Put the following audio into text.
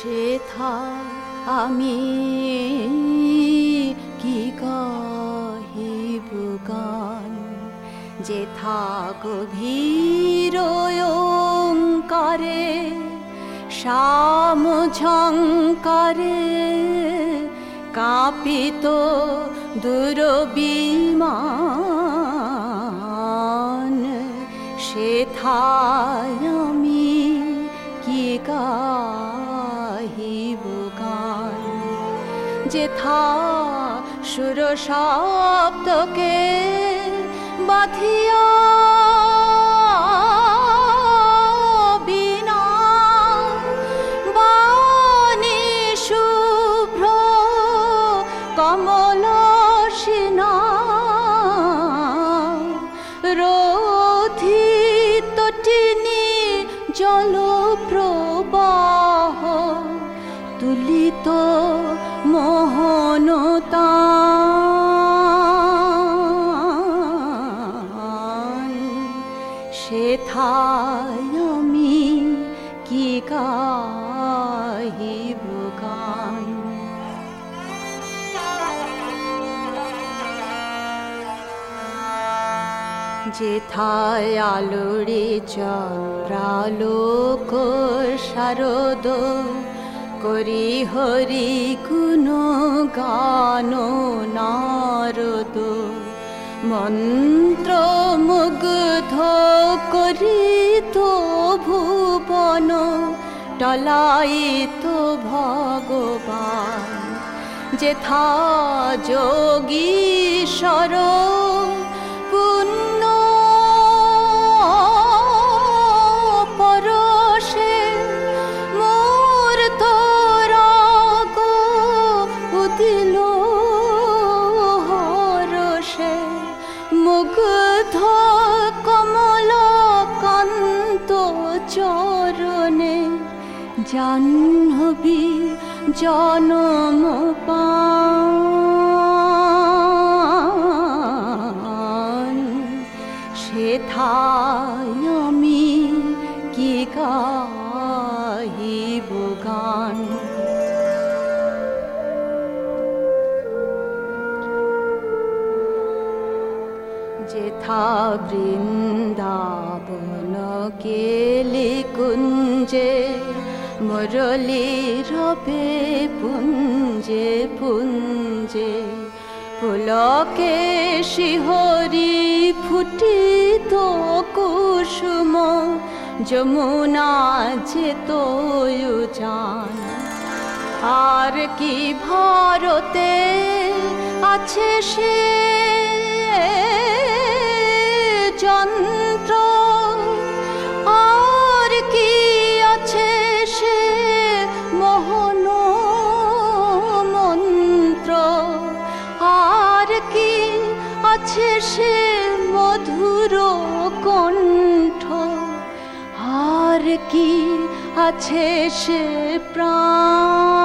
সেথা আমি কি গাহিব গান, যেথা গভীর ওঙ্কারে শ্যামঝঙ্কারে কাঁপিত দুরবিমান, সেথায় আমি কি গাহিব গান, যেথা সুর শব্দকে বাঁধিয়া বিনা বাণী শুভ্র কমল সিনা রোধিত টিনি জল প্রবাহ তুলিত মোহনতান, সেথায় আমি কি গাহিব গান। যেথায় আলোড়ে চন্দ্রালোক শারদ করি হরি গুণ গান নারদ, মন্ত্র মুগ্ধ করিত ভুবন টলাইত ভগবান, যেথা যোগীশ্বর পুণ্য পরশে মূর্ত রাগ উদিল হরষে, মুগ্ধ কমল কান্ত চরণে জাহ্নবী জনম পান, সেথায় আমি কি গাহিব গান। যেথা বৃন্দাবন কেলি কুঞ্জে মুরলী রবে পুঞ্জে পুঞ্জে, পুলকে শিহরি ফুটিত কুসুম যমুনা যেত যান, আর কি ভারতে আছে সে যন্ত্র, আর কি আছে সে মোহন মন্ত্র, আর কি আছে সে মধুর কণ্ঠ, আর কি আছে সে প্রাণ।